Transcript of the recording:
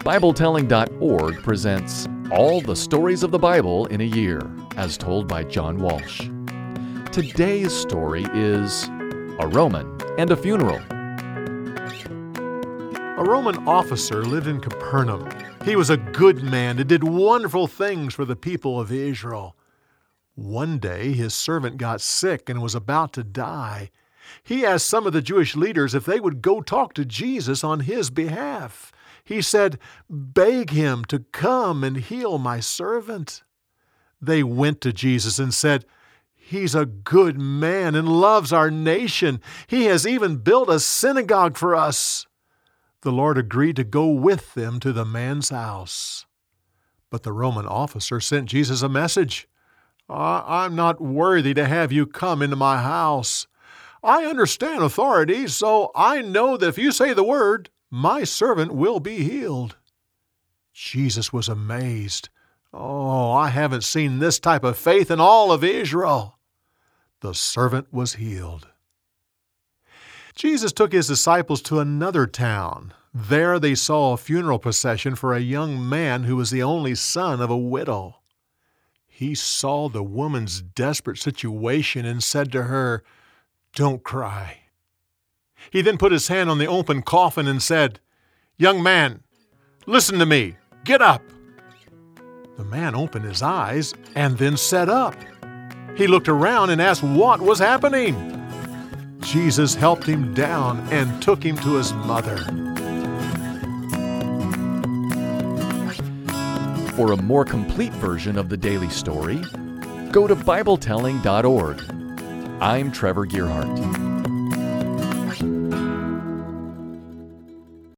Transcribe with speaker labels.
Speaker 1: BibleTelling.org presents All the Stories of the Bible in a Year, as told by John Walsh. Today's story is A Roman and a Funeral.
Speaker 2: A Roman officer lived in Capernaum. He was a good man and did wonderful things for the people of Israel. One day, his servant got sick and was about to die. He asked some of the Jewish leaders if they would go talk to Jesus on his behalf. He said, "Beg him to come and heal my servant." They went to Jesus and said, "He's a good man and loves our nation. He has even built a synagogue for us." The Lord agreed to go with them to the man's house. But the Roman officer sent Jesus a message. I'm not worthy to have you come into my house. I understand authority, so I know that if you say the word, my servant will be healed." Jesus was amazed. I haven't seen this type of faith in all of Israel." The servant was healed. Jesus took his disciples to another town. There they saw a funeral procession for a young man who was the only son of a widow. He saw the woman's desperate situation and said to her, "Don't cry." He then put his hand on the open coffin and said, "Young man, listen to me. Get up." The man opened his eyes and then sat up. He looked around and asked what was happening. Jesus helped him down and took him to his mother.
Speaker 1: For a more complete version of the daily story, go to BibleTelling.org. I'm Trevor Gearhart.